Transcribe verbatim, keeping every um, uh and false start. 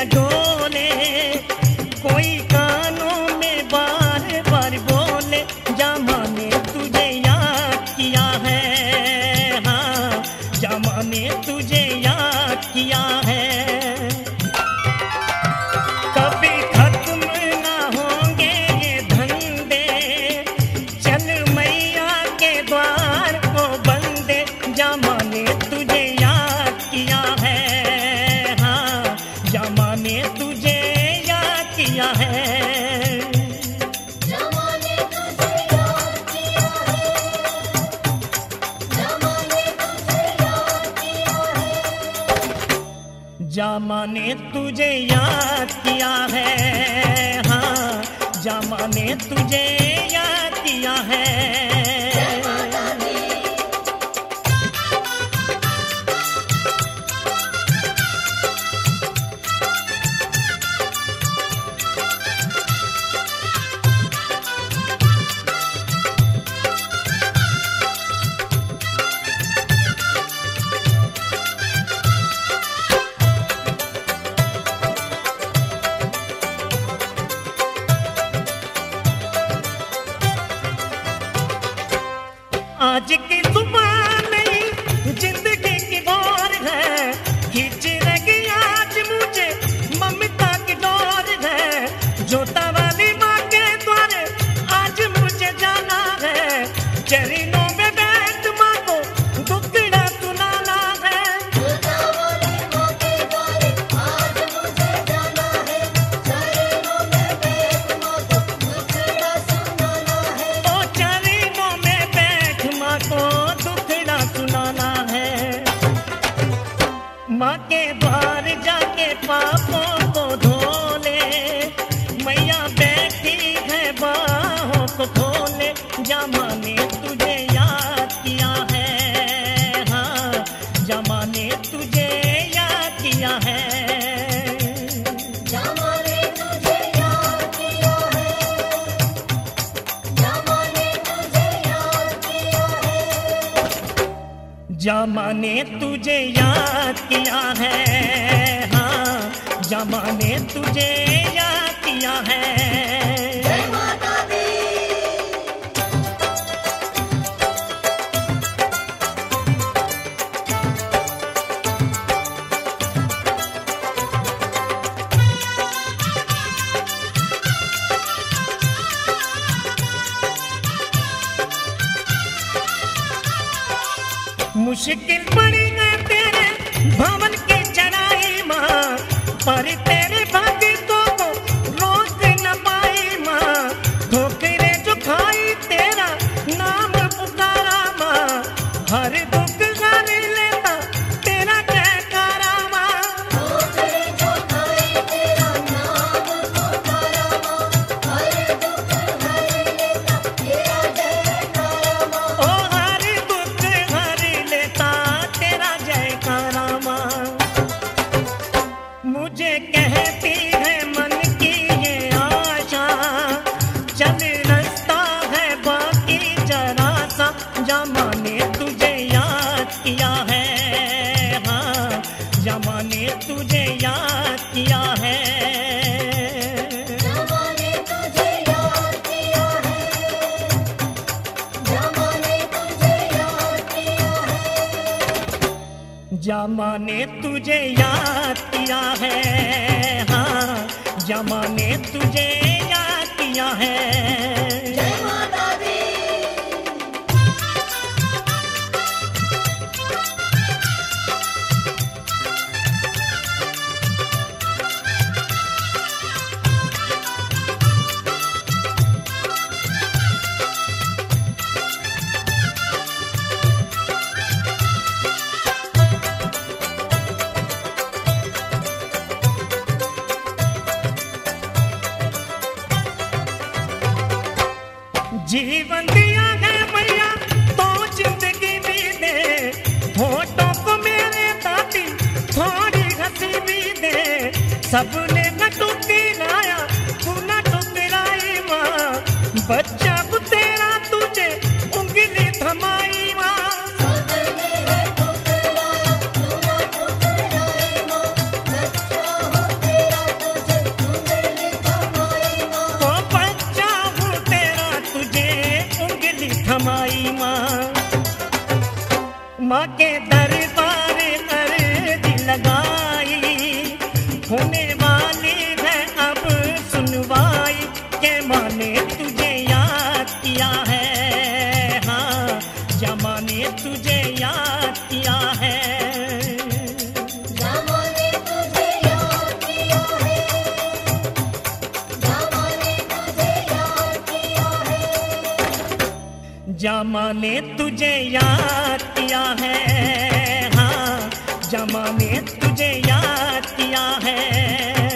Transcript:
डोले, कोई कानों में बार बार बोले, जामा ने तुझे याद किया है, हाँ जामा ने तुझे याद किया है। कभी खत्म ना होंगे ये धंधे, चल मैया के द्वार को बंदे, जामा ने तुझे याद किया है, हाँ जामा ने तुझे याद किया है। जामा ने तुझे याद किया है, हाँ जामा ने तुझे याद किया है। आज की सुबह नहीं जिंदगी की दौर है, खींच रही आज मुझे ममता की डोर है, जोता वाली माँ के द्वारे आज मुझे जाना है, चरणों में बैठ माँ को दुखड़ा सुनाना है। जोता वाली माँ के द्वारे आज मुझे जाना है, चरणों में बैठ माँ को दुखड़ा सुनाना है। ओ चरणों में बैठ माँ को दुखड़ा सुनाना है। माँ के द्वार जाके पापों को धो ले, मैया बैठी है बाहों को खोले, जामा ने तुझे याद किया है, हाँ जामा ने तुझे याद किया है। जामा ने तुझे याद किया है, जामा ने तुझे याद किया है। जामा ने तुझे याद किया है, हाँ जामा ने तुझे याद किया है। जय माता दी। मुश्किल पड़ी है तेरे भवन की चढ़ाई माँ, पर तेरे भक्तों को रोक न पाई माँ, ठोकरे जो खाई तेरा नाम पुकारा माँ, हर दुख हर लेता तेरा जयकारा माँ। ठोकरे जो खाई तेरा नाम पुकारा माँ, हर दुख हर लेता तेरा जयकारा माँ। ओ हर दुख हर लेता तेरा जयकारा माँ। मुझे कहती है मन की ये आशा, चल रास्ता है बाकी जरा सा, जामा ने तुझे याद किया है, हाँ जामा ने तुझे याद किया है। जामा ने तुझे याद किया है, जामा ने तुझे याद किया है। जामा ने तुझे याद किया है, हाँ जामा ने तुझे याद किया है। जय माता दी। जीवन दिया है मैया तो जिंदगी भी दे, होठों को मेरे दादी थोड़ी हंसी भी दे, सबने न टुकराया तू न टुकराई माँ, बच्चा को तेरा तुझे उंगली थमाई माँ। सबने न टुकराया तू न टुकराई माँ, बच्चा हो तेरा माँ के दरबार अर्जी लगाई, होने वाली है अब सुनवाई के माँ ने तुझे याद किया है, हाँ जमां ने तुझे याद किया है। जमां ने तुझे याद किया है, हाँ जमां ने तुझे याद किया है।